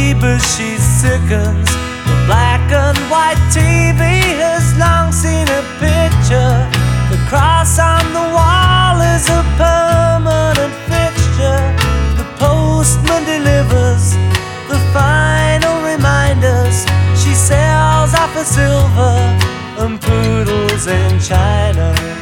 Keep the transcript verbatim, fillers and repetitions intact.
neighbor she sickens. The black and white T V has long seen a picture. The cross on the wall is a permanent fixture. The postman delivers the final reminders. She sells off her silver and poodles in China.